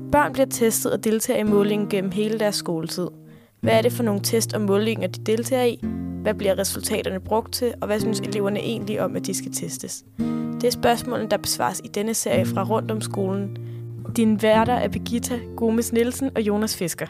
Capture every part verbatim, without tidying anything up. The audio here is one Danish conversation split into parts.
Børn bliver testet og deltager i målingen gennem hele deres skoletid. Hvad er det for nogle test og målinger, de deltager i? Hvad bliver resultaterne brugt til, og hvad synes eleverne egentlig om, at de skal testes? Det er spørgsmålene, der besvares i denne serie fra Rundt om skolen. Dine værter er Birgitta Gomes Nielsen og Jonas Fisker.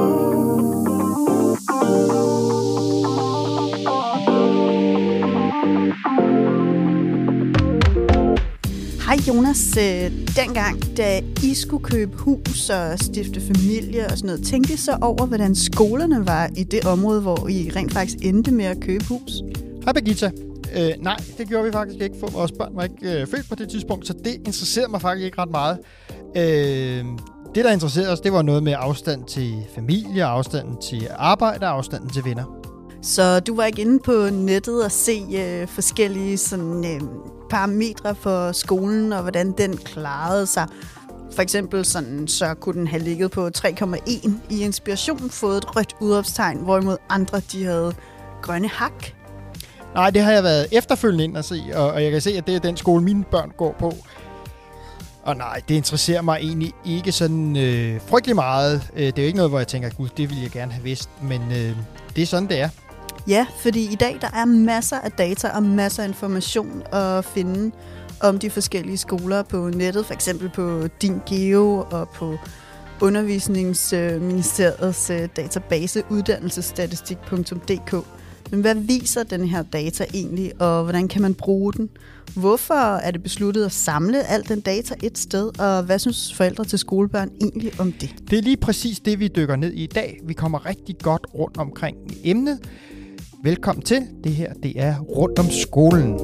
Hej Jonas, dengang da I skulle købe hus og stifte familie og sådan noget, tænkte I så over, hvordan skolerne var i det område, hvor I rent faktisk endte med at købe hus? Hej Birgitta. Øh, nej, det gjorde vi faktisk ikke, for vores børn var ikke øh, født på det tidspunkt, så det interesserede mig faktisk ikke ret meget. Øh, det, der interesserede os, det var noget med afstand til familie, afstanden til arbejde og afstanden til venner. Så du var ikke inde på nettet og se øh, forskellige sådan, øh, parametre for skolen og hvordan den klarede sig? For eksempel sådan, så kunne den have ligget på tre komma en i inspiration, fået et rødt udråbstegn, hvorimod andre de havde grønne hak. Nej, det har jeg været efterfølgende ind at se, og, og jeg kan se, at det er den skole, mine børn går på. Og nej, det interesserer mig egentlig ikke sådan øh, frygtelig meget. Det er jo ikke noget, hvor jeg tænker, gud, det ville jeg gerne have vidst, men øh, det er sådan, det er. Ja, fordi i dag der er masser af data og masser af information at finde om de forskellige skoler på nettet, for eksempel på Din Geo og på Undervisningsministeriets database uddannelsesstatistik punktum d k. Men hvad viser den her data egentlig, og hvordan kan man bruge den? Hvorfor er det besluttet at samle al den data et sted, og hvad synes forældre til skolebørn egentlig om det? Det er lige præcis det, vi dykker ned i i dag. Vi kommer rigtig godt rundt omkring emnet. Velkommen til. Det her, det er Rundt om skolen.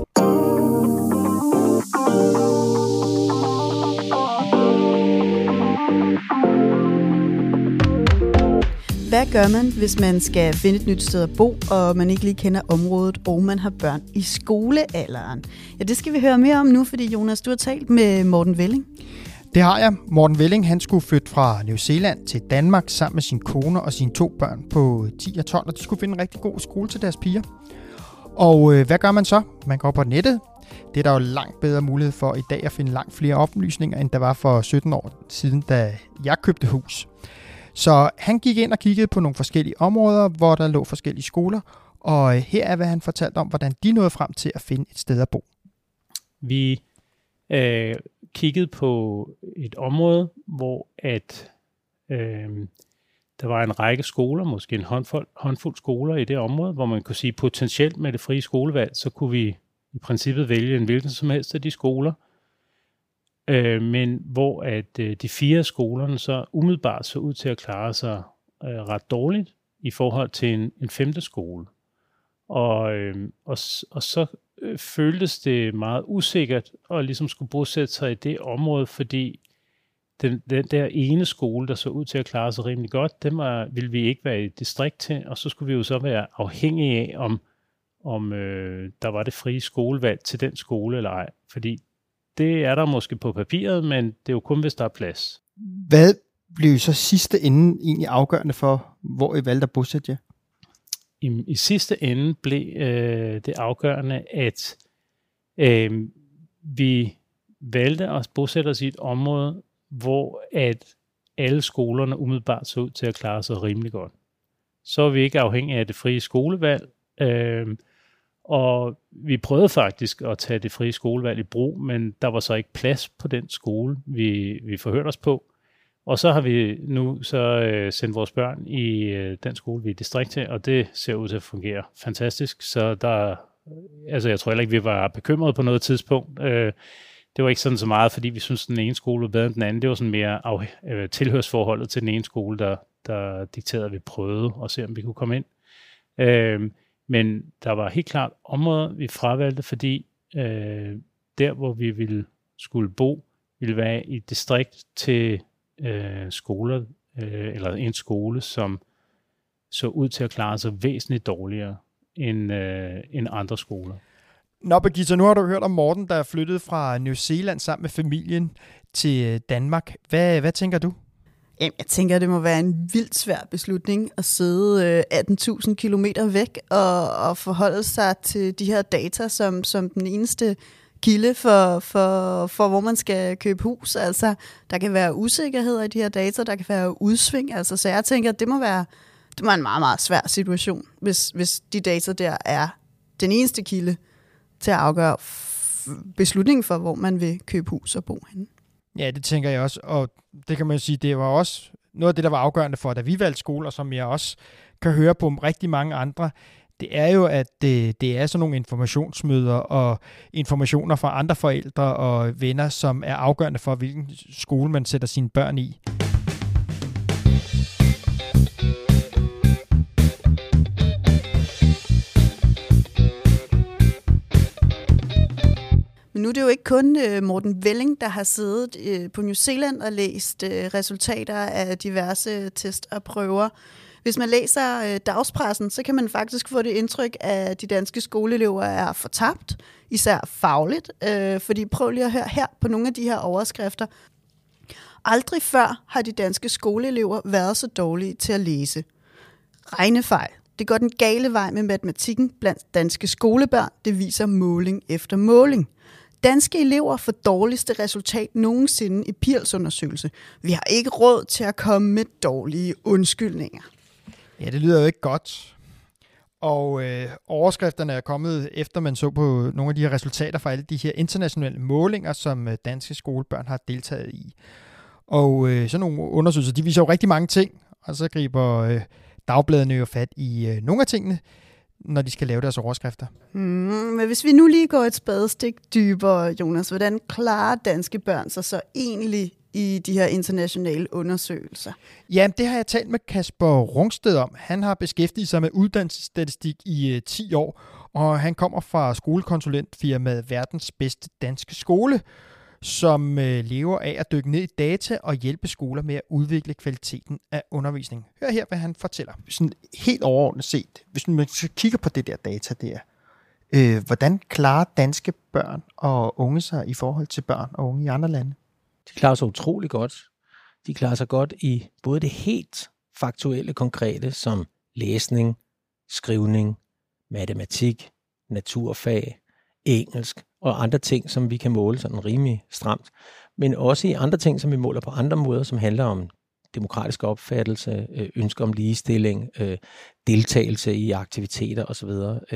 Hvad gør man, hvis man skal finde et nyt sted at bo, og man ikke lige kender området, og man har børn i skolealderen? Ja, det skal vi høre mere om nu, fordi Jonas, du har talt med Morten Velling. Det har jeg. Morten Velling, han skulle flytte fra New Zealand til Danmark sammen med sin kone og sine to børn på ti og tolv, og de skulle finde en rigtig god skole til deres piger. Og øh, hvad gør man så? Man går på nettet. Det er der jo langt bedre mulighed for i dag at finde langt flere oplysninger, end der var for sytten år siden, da jeg købte hus. Så han gik ind og kiggede på nogle forskellige områder, hvor der lå forskellige skoler, og her er, hvad han fortalte om, hvordan de nåede frem til at finde et sted at bo. Vi øh, kiggede på et område, hvor at, øh, der var en række skoler, måske en håndfuld, håndfuld skoler i det område, hvor man kunne sige potentielt med det frie skolevalg, så kunne vi i princippet vælge en hvilken som helst af de skoler. Øh, men hvor at øh, de fire skolerne så umiddelbart så ud til at klare sig øh, ret dårligt i forhold til en, en femte skole. Og, øh, og, og så øh, føltes det meget usikkert at ligesom skulle bosætte sig i det område, fordi den, den der ene skole, der så ud til at klare sig rimelig godt, dem var, ville vi ikke være i distrikt til, og så skulle vi jo så være afhængige af, om, om øh, der var det frie skolevalg til den skole eller ej, fordi det er der måske på papiret, men det er jo kun, hvis der er plads. Hvad blev så sidste ende egentlig afgørende for, hvor I valgte at bosætte jer? I, i sidste ende blev øh, det afgørende, at øh, vi valgte at bosætte os i et område, hvor at alle skolerne umiddelbart så ud til at klare sig rimelig godt. Så er vi ikke afhængige af det frie skolevalg, øh, og vi prøvede faktisk at tage det frie skolevalg i brug, men der var så ikke plads på den skole, vi, vi forhørte os på. Og så har vi nu så øh, sendt vores børn i øh, den skole, vi er distrikt til, og det ser ud til at fungere fantastisk. Så der, altså jeg tror heller ikke, vi var bekymrede på noget tidspunkt. Øh, det var ikke sådan så meget, fordi vi synes den ene skole var bedre end den anden. Det var sådan mere af, øh, tilhørsforholdet til den ene skole, der, der dikterede, at vi prøvede at se, om vi kunne komme ind. Øh, Men der var helt klart områder, vi fravalgte, fordi øh, der, hvor vi ville skulle bo, ville være i et distrikt til øh, skoler, øh, eller en skole, som så ud til at klare sig væsentligt dårligere end, øh, end andre skoler. Nå, Birgitta, nu har du hørt om Morten, der er flyttet fra New Zealand sammen med familien til Danmark. Hvad, hvad tænker du? Jamen, jeg tænker, det må være en vildt svær beslutning at sidde atten tusind kilometer væk og, og forholde sig til de her data som, som den eneste kilde for, for, for, hvor man skal købe hus. Altså, der kan være usikkerheder i de her data, der kan være udsving. Altså, så jeg tænker, at det må være, det må være en meget, meget svær situation, hvis, hvis de data der er den eneste kilde til at afgøre beslutningen for, hvor man vil købe hus og bo henne. Ja, det tænker jeg også, og det kan man jo sige, det var også noget af det, der var afgørende for, da vi valgte skoler, som jeg også kan høre på rigtig mange andre, det er jo, at det, det er sådan nogle informationsmøder og informationer fra andre forældre og venner, som er afgørende for, hvilken skole man sætter sine børn i. Men nu er det jo ikke kun uh, Morten Velling, der har siddet uh, på New Zealand og læst uh, resultater af diverse test og prøver. Hvis man læser uh, dagspressen, så kan man faktisk få det indtryk, at de danske skoleelever er fortabt, især fagligt. Uh, fordi prøv lige at høre her på nogle af de her overskrifter. Aldrig før har de danske skoleelever været så dårlige til at læse. Regnefejl. Det går den gale vej med matematikken blandt danske skolebørn. Det viser måling efter måling. Danske elever får dårligste resultat nogensinde i P I R S-undersøgelse. Vi har ikke råd til at komme med dårlige undskyldninger. Ja, det lyder jo ikke godt. Og øh, overskrifterne er kommet, efter man så på nogle af de her resultater fra alle de her internationale målinger, som øh, danske skolebørn har deltaget i. Og øh, sådan nogle undersøgelser, de viser jo rigtig mange ting, og så griber øh, dagbladene jo fat i øh, nogle af tingene, når de skal lave deres overskrifter. Mm, men hvis vi nu lige går et spadestik dybere, Jonas, hvordan klarer danske børn sig så egentlig i de her internationale undersøgelser? Ja, det har jeg talt med Kasper Rungsted om. Han har beskæftiget sig med uddannelsesstatistik i uh, ti år, og han kommer fra skolekonsulentfirmaet Verdens Bedste Danske Skole, som uh, lever af at dykke ned i data og hjælpe skoler med at udvikle kvaliteten af undervisning. Hør her, hvad han fortæller. Sådan helt overordnet set, hvis man kigger på det der data der, øh, hvordan klarer danske børn og unge sig i forhold til børn og unge i andre lande? De klarer sig utrolig godt. De klarer sig godt i både det helt faktuelle, konkrete, som læsning, skrivning, matematik, naturfag, engelsk og andre ting, som vi kan måle sådan rimelig stramt. Men også i andre ting, som vi måler på andre måder, som handler om demokratisk opfattelse, ønsker om ligestilling, deltagelse i aktiviteter osv.,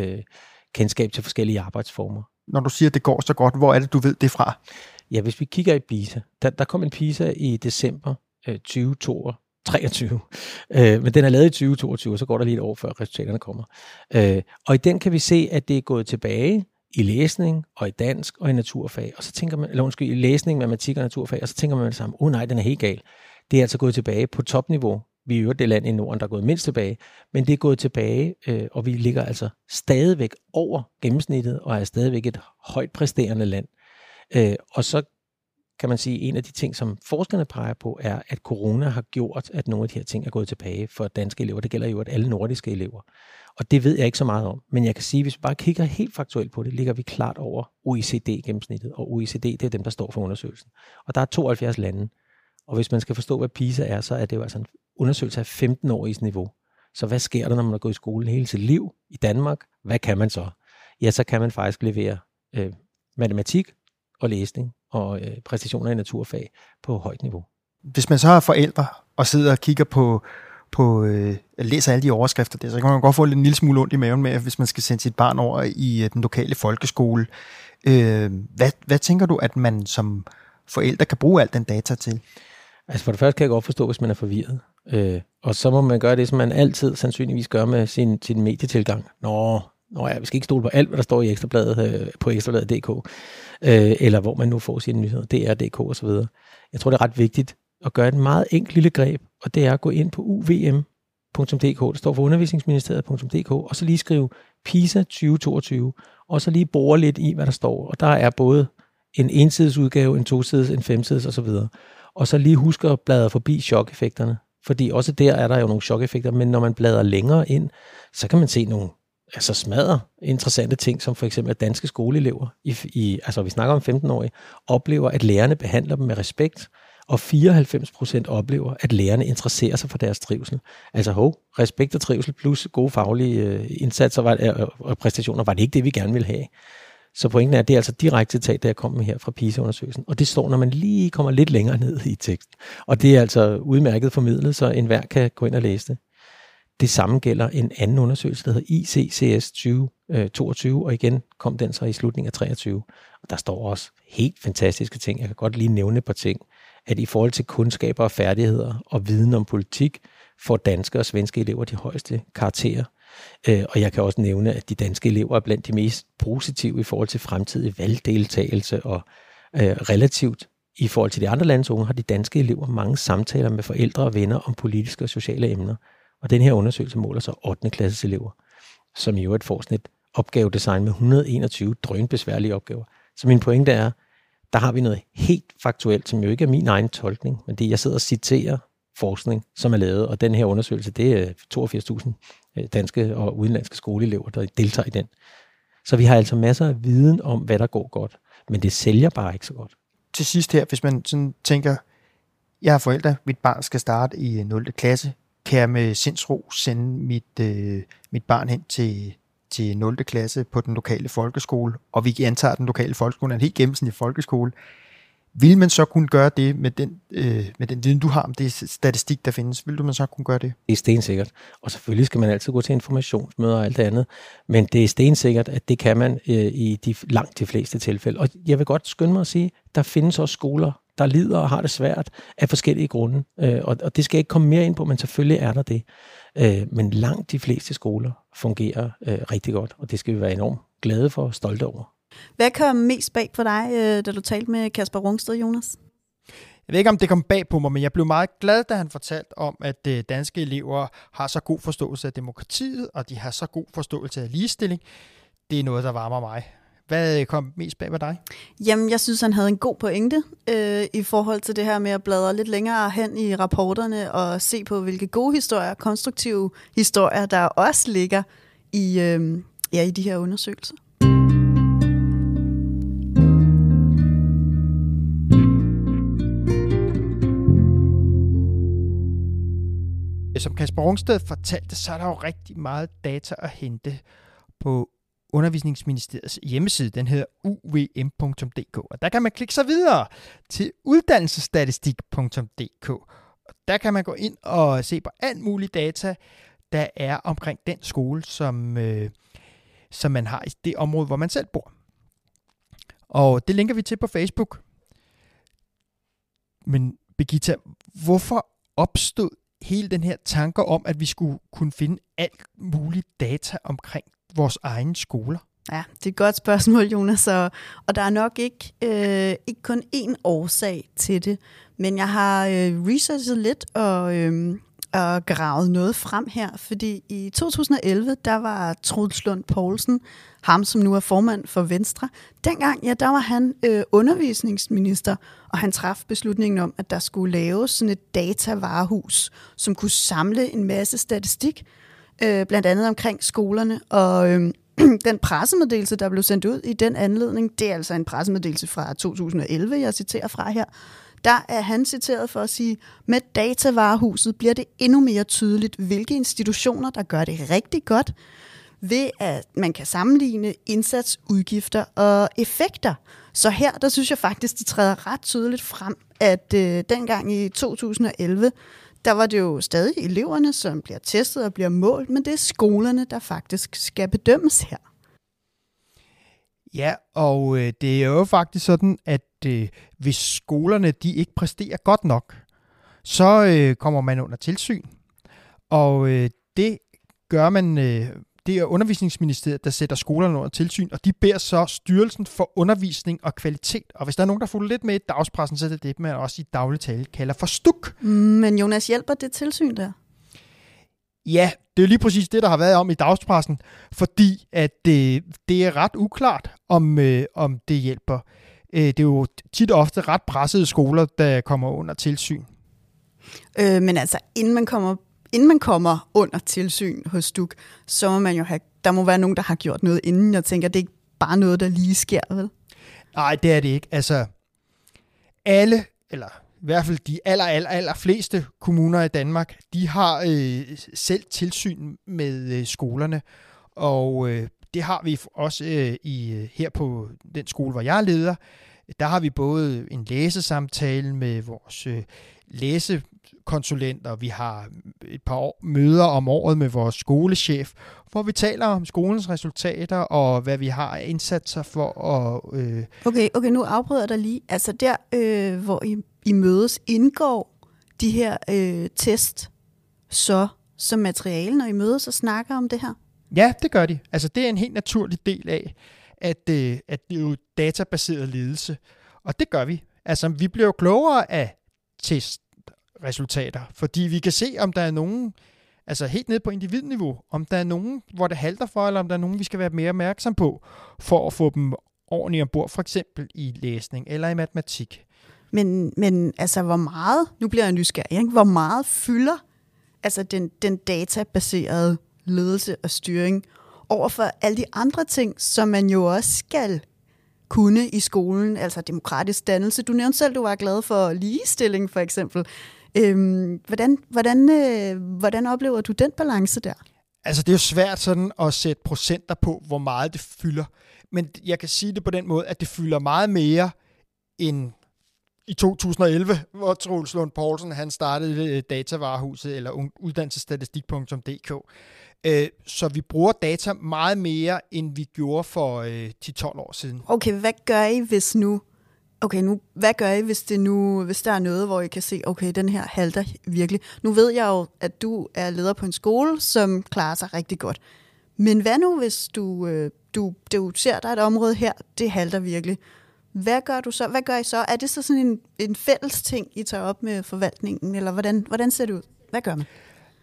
kendskab til forskellige arbejdsformer. Når du siger, at det går så godt, hvor er det, du ved det fra? Ja, hvis vi kigger i PISA, der, der kom en PISA i december øh, tyve treogtyve, øh, men den er lavet i tyve toogtyve, og så går der lige et år før resultaterne kommer. Øh, og i den kan vi se, at det er gået tilbage i læsning og i dansk og i naturfag, og så tænker man, eller undskyld, i læsning, matematik og naturfag, og så tænker man sammen, åh oh, nej, den er helt gal. Det er altså gået tilbage på topniveau. Vi er jo det land i Norden, der er gået mindst tilbage, men det er gået tilbage, øh, og vi ligger altså stadigvæk over gennemsnittet, og er stadigvæk et højt præsterende land. Øh, og så kan man sige, at en af de ting, som forskerne peger på, er, at corona har gjort, at nogle af de her ting er gået tilbage for danske elever. Det gælder jo, at alle nordiske elever. Og det ved jeg ikke så meget om. Men jeg kan sige, at hvis vi bare kigger helt faktuelt på det, ligger vi klart over O E C D-gennemsnittet. Og O E C D, det er dem, der står for undersøgelsen. Og der er tooghalvfjerds lande. Og hvis man skal forstå, hvad PISA er, så er det jo altså en undersøgelse af femten-åriges niveau. Så hvad sker der, når man har gået i skole hele sit liv i Danmark? Hvad kan man så? Ja, så kan man faktisk levere øh, matematik og læsning og øh, præstationer i naturfag på højt niveau. Hvis man så har forældre og sidder og kigger på, på øh, læser alle de overskrifter der, så kan man godt få en lille smule ondt i maven med, hvis man skal sende sit barn over i øh, den lokale folkeskole. Øh, hvad, hvad tænker du, at man som forældre kan bruge alt den data til? Altså for det første kan jeg godt forstå, hvis man er forvirret. Øh, og så må man gøre det, som man altid sandsynligvis gør med sin, sin medietilgang. Nå, Nå ja, vi skal ikke stole på alt, hvad der står i Ekstrabladet, øh, på ekstrabladet punktum d k, øh, eller hvor man nu får sine nyheder, D R punktum d k osv. Jeg tror, det er ret vigtigt at gøre et meget enkelt lille greb, og det er at gå ind på U V M punktum d k, det står for undervisningsministeriet punktum d k, og så lige skrive PISA tyve toogtyve, og så lige bore lidt i, hvad der står. Og der er både en ensides udgave, en tosides, en femsides osv. Og så lige huske at bladre forbi chok-effekterne, fordi også der er der jo nogle chok-effekter, men når man bladrer længere ind, så kan man se nogle altså smadre interessante ting, som for eksempel at danske skoleelever, i, i, altså vi snakker om femten-årige, oplever, at lærerne behandler dem med respekt, og fireoghalvfems procent oplever, at lærerne interesserer sig for deres trivsel. Altså hov, respekt og trivsel plus gode faglige øh, indsatser var, øh, og præstationer, var det ikke det, vi gerne ville have. Så pointen er, at det er altså direkte citat, der jeg kom med her fra PISA-undersøgelsen. Og det står, når man lige kommer lidt længere ned i teksten. Og det er altså udmærket formidlet, så enhver kan gå ind og læse det. Det samme gælder en anden undersøgelse, der hedder I C C S tyve toogtyve, og igen kom den så i slutningen af treogtyve. Og der står også helt fantastiske ting. Jeg kan godt lige nævne et par ting. At i forhold til kundskaber og færdigheder og viden om politik, får danske og svenske elever de højeste karakterer. Og jeg kan også nævne, at de danske elever er blandt de mest positive i forhold til fremtidig valgdeltagelse, og relativt i forhold til de andre landes unge har de danske elever mange samtaler med forældre og venner om politiske og sociale emner. Og den her undersøgelse måler så ottende klasses elever, som i øvrigt får sådan et opgavedesign med et hundrede og enogtyve drønbesværlige opgaver. Så min pointe er, der har vi noget helt faktuelt, som jo ikke er min egen tolkning, men det jeg sidder og citerer forskning, som er lavet, og den her undersøgelse, det er toogfirs tusind danske og udenlandske skoleelever, der deltager i den. Så vi har altså masser af viden om, hvad der går godt, men det sælger bare ikke så godt. Til sidst her, hvis man sådan tænker, jeg har forældre, mit barn skal starte i nul klasse, kan jeg med sindsro sende mit, øh, mit barn hen til, til nul klasse på den lokale folkeskole, og vi antager, den lokale folkeskole er en helt gennemsnitlig folkeskole. Vil man så kunne gøre det med den, øh, med den viden, du har om det statistik, der findes? Vil du man så kunne gøre det? Det er stensikkert. Og selvfølgelig skal man altid gå til informationsmøder og alt det andet. Men det er stensikkert, at det kan man øh, i de langt de fleste tilfælde. Og jeg vil godt skynde mig at sige, der findes også skoler, der lider og har det svært af forskellige grunde. Øh, og, og det skal jeg ikke komme mere ind på, men selvfølgelig er der det. Øh, men langt de fleste skoler fungerer øh, rigtig godt, og det skal vi være enormt glade for og stolte over. Hvad kom mest bag på dig, da du talte med Kasper Rungsted, Jonas? Jeg ved ikke, om det kom bag på mig, men jeg blev meget glad, da han fortalte om, at danske elever har så god forståelse af demokratiet, og de har så god forståelse af ligestilling. Det er noget, der varmer mig. Hvad kom mest bag ved dig? Jamen, jeg synes, han havde en god pointe øh, i forhold til det her med at bladre lidt længere hen i rapporterne og se på, hvilke gode historier, konstruktive historier, der også ligger i, øh, ja, i de her undersøgelser. Som Kasper Rungsted fortalte, så er der jo rigtig meget data at hente på Undervisningsministeriets hjemmeside. Den hedder u v m punktum d k, og der kan man klikke sig videre til uddannelsesstatistik punktum d k. Og der kan man gå ind og se på alt muligt data, der er omkring den skole, som, øh, som man har i det område, hvor man selv bor. Og det linker vi til på Facebook. Men Birgitta, hvorfor opstod hele den her tanke om, at vi skulle kunne finde alt muligt data omkring vores egne skoler? Ja, det er et godt spørgsmål, Jonas, og, og der er nok ikke, øh, ikke kun én årsag til det, men jeg har øh, researchet lidt og, øh, og gravet noget frem her, fordi i to tusind og elleve, der var Troels Lund Poulsen, ham som nu er formand for Venstre, dengang, ja, der var han øh, undervisningsminister, og han traf beslutningen om, at der skulle laves sådan et datavarehus, som kunne samle en masse statistik, øh, blandt andet omkring skolerne, og øh, den pressemeddelelse, der blev sendt ud i den anledning, det er altså en pressemeddelelse fra to tusind og elleve, jeg citerer fra her. Der er han citeret for at sige, med datavarehuset bliver det endnu mere tydeligt, hvilke institutioner, der gør det rigtig godt, ved at man kan sammenligne indsats, udgifter og effekter. Så her, der synes jeg faktisk, det træder ret tydeligt frem, at øh, dengang i to tusind og elleve, der var det jo stadig eleverne, som bliver testet og bliver målt, men det er skolerne, der faktisk skal bedømmes her. Ja, og øh, det er jo faktisk sådan, at øh, hvis skolerne de ikke præsterer godt nok, så øh, kommer man under tilsyn. Og øh, det gør man, øh, det er Undervisningsministeriet, der sætter skolerne under tilsyn, og de beder så Styrelsen for Undervisning og Kvalitet. Og hvis der er nogen, der får lidt med i dagspressen, så er det det, man også i daglig tale kalder for stuk. Men Jonas, hjælper det tilsyn der? Ja, det er jo lige præcis det, der har været om i dagspressen, fordi at det, det er ret uklart, om, øh, om det hjælper. Øh, det er jo tit og ofte ret pressede skoler, der kommer under tilsyn. Øh, men altså, inden man kommer inden man kommer under tilsyn hos Stuk, så må man jo have, der må være nogen, der har gjort noget inden. Jeg tænker, det er ikke bare noget, der lige sker, vel? Nej, det er det ikke. Altså, alle, eller i hvert fald de aller, aller, aller fleste kommuner i Danmark, de har øh, selv tilsyn med øh, skolerne, og øh, det har vi også øh, i, her på den skole, hvor jeg er leder. Der har vi både en læsesamtale med vores øh, læsekonsulenter, vi har et par år, møder om året med vores skolechef, hvor vi taler om skolens resultater og hvad vi har indsatser for at... Øh... Okay, okay, nu afbryder jeg dig lige. Altså der, øh, hvor I, I mødes, indgår de her øh, test så som materiale, når I mødes og snakker om det her? Ja, det gør de. Altså det er en helt naturlig del af, at, øh, at det er jo databaseret ledelse. Og det gør vi. Altså vi bliver jo klogere af testresultater, fordi vi kan se, om der er nogen, altså helt ned på individniveau, om der er nogen, hvor det halter for, eller om der er nogen, vi skal være mere opmærksom på, for at få dem ordentligt ombord, for eksempel i læsning eller i matematik. Men, men altså hvor meget, nu bliver jeg nysgerrig, ikke? Hvor meget fylder altså den, den databaserede ledelse og styring over for alle de andre ting, som man jo også skal kunne i skolen, altså demokratisk dannelse. Du nævnte selv, du var glad for ligestilling, for eksempel. Øhm, hvordan, hvordan, øh, hvordan oplever du den balance der? Altså, det er jo svært sådan at sætte procenter på, hvor meget det fylder. Men jeg kan sige det på den måde, at det fylder meget mere end i to tusind og elleve, hvor Troels Lund Poulsen han startede Datavarehuset eller uddannelsesstatistik punktum d k. Så vi bruger data meget mere, end vi gjorde for ti til tolv år siden. Okay, hvad gør I, hvis nu... Okay, nu, hvad gør I, hvis, det nu, hvis der er noget, hvor I kan se, okay, den her halter virkelig? Nu ved jeg jo, at du er leder på en skole, som klarer sig rigtig godt. Men hvad nu, hvis du, du, du ser, der er et område her, det halter virkelig? Hvad gør du så? Hvad gør I så? Er det så sådan en, en fælles ting, I tager op med forvaltningen, eller hvordan, hvordan ser det ud? Hvad gør man?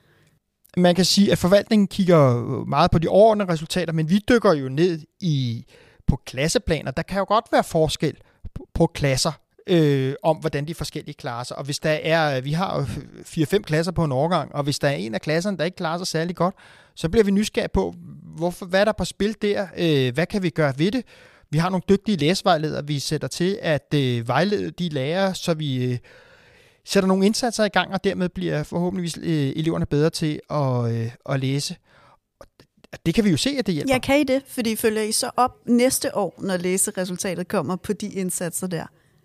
Man kan sige, at forvaltningen kigger meget på de overordnede resultater, men vi dykker jo ned i på klasseplaner. Der kan jo godt være forskel på, på klasser, øh, om hvordan de forskellige klarer sig. Og hvis der er, vi har jo fire fem klasser på en årgang, og hvis der er en af klasserne, der ikke klarer sig særlig godt, så bliver vi nysgerrige på, hvorfor, hvad er der på spil der? Øh, hvad kan vi gøre ved det? Vi har nogle dygtige læsevejledere, vi sætter til at øh, vejlede de lærere, så vi øh, sætter nogle indsatser i gang, og dermed bliver forhåbentligvis øh, eleverne bedre til at, øh, at læse. Det kan vi jo se, at det hjælper. Ja, kan I det? Fordi følger I så op næste år, når læseresultatet kommer på de indsatser der?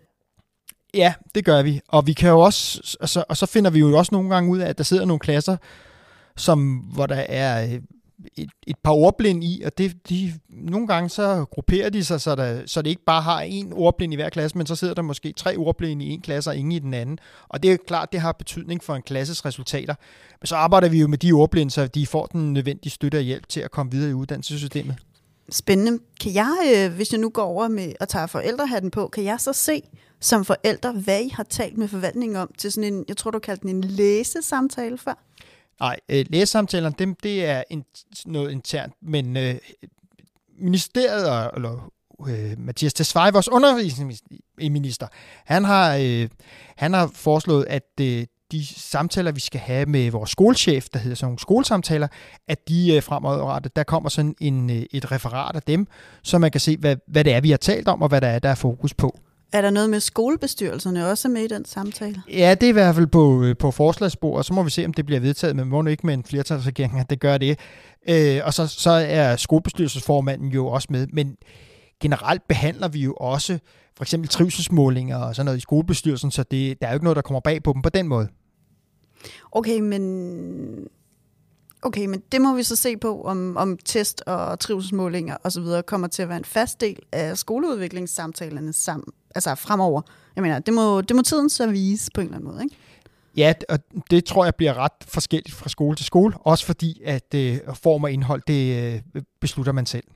Ja, det gør vi. Og vi kan jo også, og så, og så finder vi jo også nogle gange ud af, at der sidder nogle klasser, som, hvor der er et, et par ordblind i, og det, de, nogle gange så grupperer de sig, så, der, så det ikke bare har en ordblind i hver klasse, men så sidder der måske tre ordblinde i en klasse og ingen i den anden. Og det er klart, det har betydning for en klasses resultater. Men så arbejder vi jo med de ordblinde, så de får den nødvendige støtte og hjælp til at komme videre i uddannelsessystemet. Spændende. Kan jeg, hvis jeg nu går over med og tager forældrehatten på, kan jeg så se som forældre, hvad I har talt med forvaltningen om til sådan en, jeg tror du kaldte den en læsesamtale før? Nej, øh, læsesamtalerne, dem, det er en, noget internt, men øh, ministeriet, og, eller øh, Mathias Tesfaye, vores undervisningsminister, han har, øh, han har foreslået, at øh, de samtaler, vi skal have med vores skolechef, der hedder sådan nogle skolesamtaler, at de øh, fremadrettet, der kommer sådan en, øh, et referat af dem, så man kan se, hvad, hvad det er, vi har talt om, og hvad der er, der er fokus på. Er der noget med skolebestyrelserne også med i den samtale? Ja, det er i hvert fald på, på forslagsbordet, og så må vi se, om det bliver vedtaget, men må nu ikke med en flertalsregering, at det gør det. Øh, og så, så er skolebestyrelsesformanden jo også med, men generelt behandler vi jo også for eksempel trivselsmålinger og sådan noget i skolebestyrelsen, så det, der er jo ikke noget, der kommer bag på dem på den måde. Okay, men... Okay, men det må vi så se på, om, om test og trivselsmålinger osv. kommer til at være en fast del af skoleudviklingssamtalerne sammen, altså fremover. Jeg mener, det må, det må tiden så vise på en eller anden måde, ikke? Ja, og det tror jeg bliver ret forskelligt fra skole til skole, også fordi at øh, form og indhold, det øh, beslutter man selv.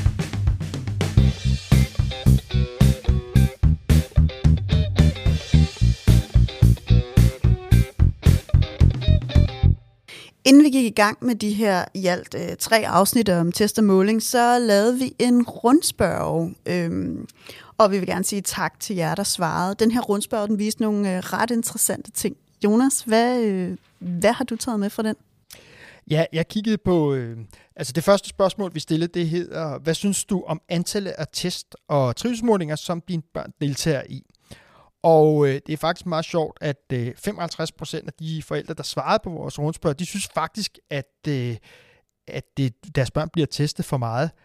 Inden vi gik i gang med de her i alt øh, tre afsnit om test og måling, så lavede vi en rundspørge, øhm, og vi vil gerne sige tak til jer, der svarede. Den her rundspørge, den viste nogle øh, ret interessante ting. Jonas, hvad, øh, hvad har du taget med fra den? Ja, jeg kiggede på, øh, altså det første spørgsmål, vi stillede, det hedder, hvad synes du om antallet af test og trivselsmålinger, som dine børn deltager i? Og øh, det er faktisk meget sjovt, at øh, femoghalvtreds procent af de forældre, der svarede på vores rundspørg, de synes faktisk, at, øh, at det, deres børn bliver testet for meget.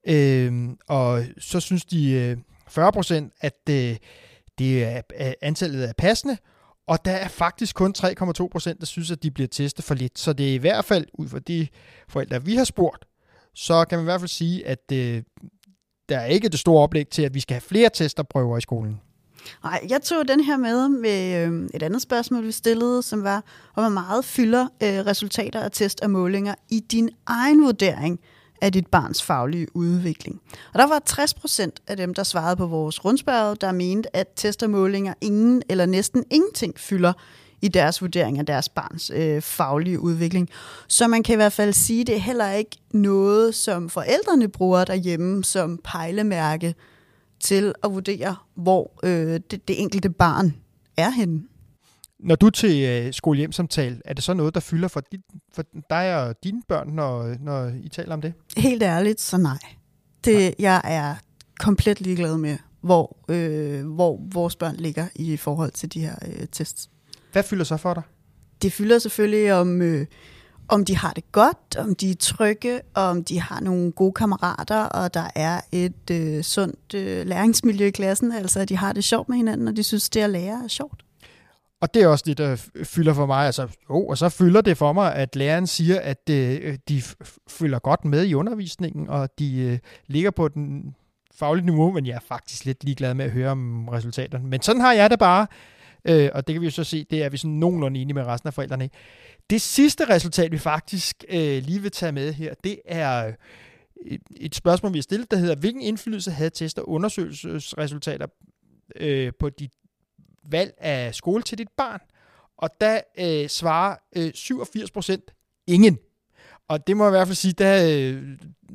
Øh, og så synes de øh, fyrre procent, at øh, det er, at antallet er passende, og der er faktisk kun tre komma to procent, der synes, at de bliver testet for lidt. Så det er i hvert fald, ud fra de forældre, vi har spurgt, så kan man i hvert fald sige, at øh, der er ikke det store oplæg til, at vi skal have flere testerprøver i skolen. Nej, jeg tog den her med med øh, et andet spørgsmål, vi stillede, som var, hvor meget fylder øh, resultater af test og målinger i din egen vurdering af dit barns faglige udvikling. Og der var tres procent af dem, der svarede på vores rundspørg, der mente, at test og målinger ingen eller næsten ingenting fylder i deres vurdering af deres barns øh, faglige udvikling. Så man kan i hvert fald sige, at det er heller ikke noget, som forældrene bruger derhjemme som pejlemærke til at vurdere, hvor øh, det, det enkelte barn er henne. Når du er til øh, skole-hjem-samtale, er det så noget, der fylder for, dit, for dig og dine børn, når, når I taler om det? Helt ærligt, så nej. Det, nej. Jeg er komplet ligeglad med, hvor, øh, hvor vores børn ligger i forhold til de her øh, tests. Hvad fylder så for dig? Det fylder selvfølgelig om, øh, om de har det godt, om de er trygge, om de har nogle gode kammerater, og der er et øh, sundt øh, læringsmiljø i klassen, altså at de har det sjovt med hinanden, og de synes, det at lære er sjovt. Og det er også det, der fylder for mig. Altså, jo, og så fylder det for mig, at læreren siger, at øh, de følger godt med i undervisningen, og de øh, ligger på den faglige niveau, men jeg er faktisk lidt ligeglad med at høre om resultaterne. Men sådan har jeg det bare, øh, og det kan vi jo så se, det er vi sådan nogenlunde enige med resten af forældrene. Det sidste resultat, vi faktisk øh, lige vil tage med her, det er et, et spørgsmål, vi har stillet, der hedder, hvilken indflydelse havde test- og undersøgelsesresultater øh, på dit valg af skole til dit barn? Og der øh, svarer øh, syvogfirs procent ingen. Og det må jeg i hvert fald sige, der, øh,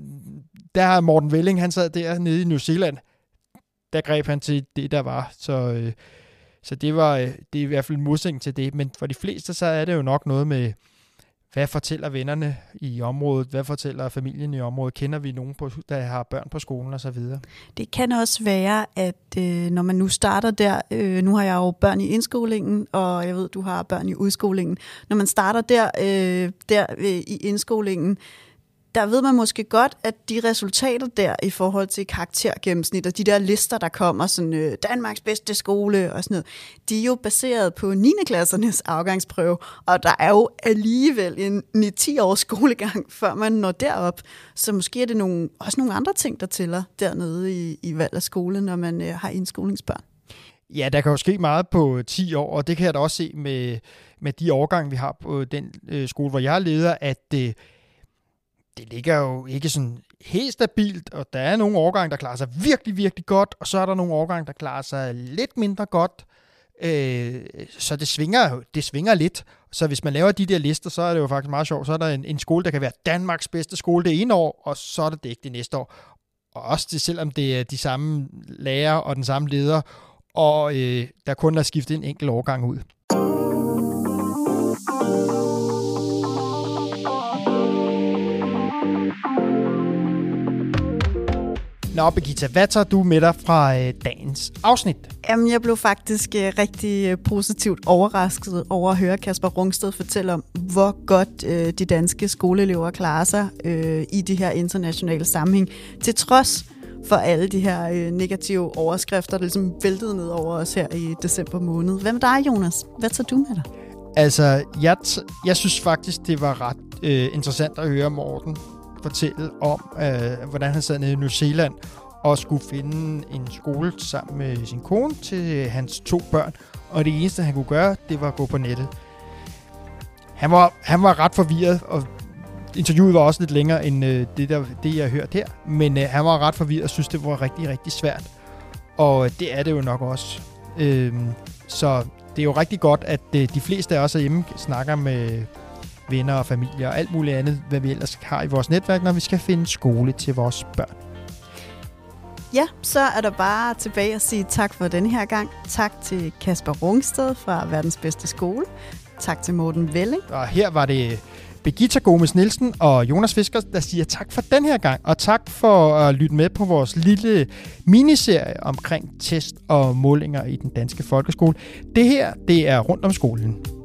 der har Morten Velling, han sad der nede i New Zealand, der greb han til det, der var. Så, øh, så det var øh, det er i hvert fald modsætning til det. Men for de fleste, så er det jo nok noget med, hvad fortæller vennerne i området? Hvad fortæller familien i området? Kender vi nogen, på, der har børn på skolen og så videre? Det kan også være, at øh, når man nu starter der, øh, nu har jeg jo børn i indskolingen, og jeg ved, du har børn i udskolingen. Når man starter der, øh, der øh, i indskolingen, der ved man måske godt, at de resultater der i forhold til karaktergennemsnit og de der lister, der kommer, sådan øh, Danmarks bedste skole og sådan noget, de er jo baseret på niende klassernes afgangsprøve, og der er jo alligevel en ni til ti års skolegang, før man når derop. Så måske er det nogle, også nogle andre ting, der tæller dernede i, i valg af skole, når man øh, har indskolingsbørn. Ja, der kan jo ske meget på ti år, og det kan jeg da også se med, med de årgange, vi har på den øh, skole, hvor jeg er leder, at øh, det ligger jo ikke sådan helt stabilt, og der er nogle årgange, der klarer sig virkelig, virkelig godt, og så er der nogle årgange, der klarer sig lidt mindre godt. Øh, så det svinger, det svinger lidt. Så hvis man laver de der lister, så er det jo faktisk meget sjovt. Så er der en, en skole, der kan være Danmarks bedste skole det ene år, og så er det det ikke det næste år. Og også det, selvom det er de samme lærere og den samme leder, og øh, der kun er skiftet en enkelt årgang ud. Nå, Birgitta, hvad tager du med dig fra øh, dagens afsnit? Jamen, jeg blev faktisk øh, rigtig øh, positivt overrasket over at høre Kasper Rungsted fortælle om, hvor godt øh, de danske skoleelever klarer sig øh, i de her internationale sammenhæng, til trods for alle de her øh, negative overskrifter, der ligesom væltede ned over os her i december måned. Hvad med dig, Jonas? Hvad tager du med dig? Altså, jeg, t- jeg synes faktisk, det var ret øh, interessant at høre Morten fortælle om, øh, hvordan han sad nede i New Zealand og skulle finde en skole sammen med sin kone til hans to børn. Og det eneste, han kunne gøre, det var at gå på nettet. Han var, han var ret forvirret, og interviewet var også lidt længere end øh, det, der, det, jeg har hørt her. Men øh, han var ret forvirret og synes, det var rigtig, rigtig svært. Og det er det jo nok også. Øh, så det er jo rigtig godt, at øh, de fleste af os herhjemme snakker med venner og familie og alt muligt andet, hvad vi ellers har i vores netværk, når vi skal finde skole til vores børn. Ja, så er der bare tilbage at sige tak for denne her gang. Tak til Kasper Rungsted fra Verdens Bedste Skole. Tak til Morten Velling. Og her var det Birgitta Gomes Nielsen og Jonas Fisker, der siger tak for den her gang, og tak for at lytte med på vores lille miniserie omkring test og målinger i den danske folkeskole. Det her, det er Rundt om skolen.